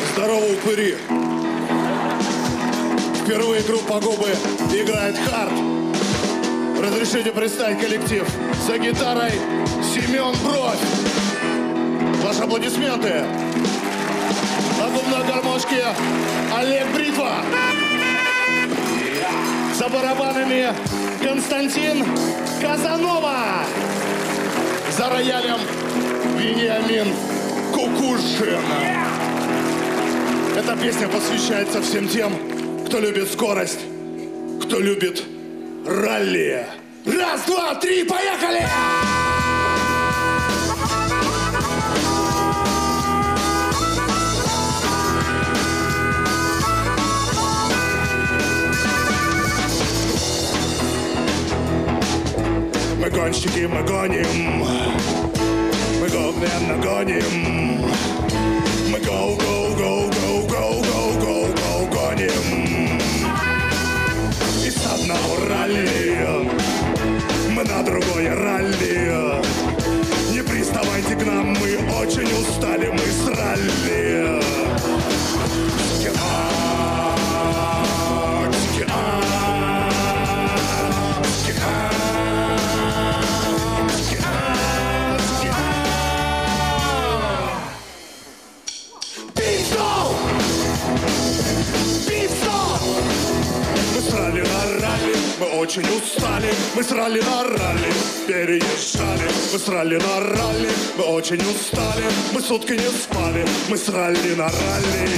Здорово, упыри! Впервые группа «Губы» играет хард. Разрешите представить коллектив. За гитарой Семен Бровь. Ваши аплодисменты. На бубной гармошке Олег Бритва. За барабанами Константин Казанова. За роялем Вениамин Кукушин. Эта песня посвящается всем тем, кто любит скорость, кто любит ралли. Раз, два, три, поехали! Мы гонщики, мы гоним, мы говненно гоним, мы go, go, go, go, go, go, go, go, гоним. И с одного ралли мы на другое ралли. Не приставайте к нам, мы очень устали, мы с ралли. Мы очень устали, мы с ралли на ралли переезжали. Мы с ралли на ралли, мы очень устали, мы сутки не спали, мы с ралли на ралли.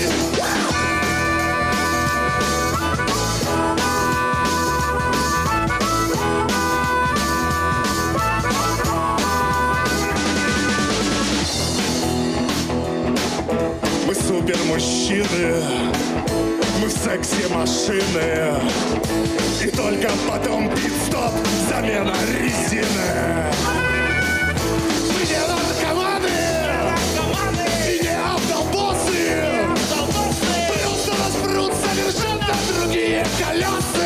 Мы супермужчины, мы в сексе машины. И только потом пит-стоп, замена резины. Мы не наркоманы и не автобосы. Просто нас прут совершенно другие колеса.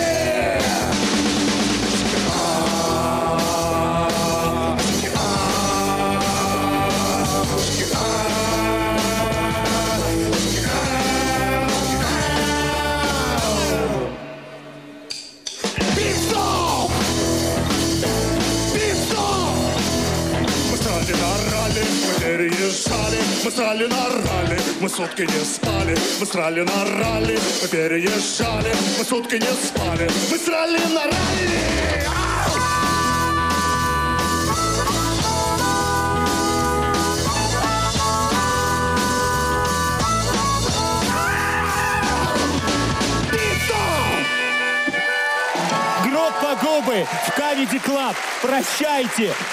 Переезжали, мы срали на ралли, мы сутки не спали, мы срали на ралли, мы переезжали, мы сутки не спали, мы срали на ралли. Группа «Губы» в Comedy Club. Прощайте!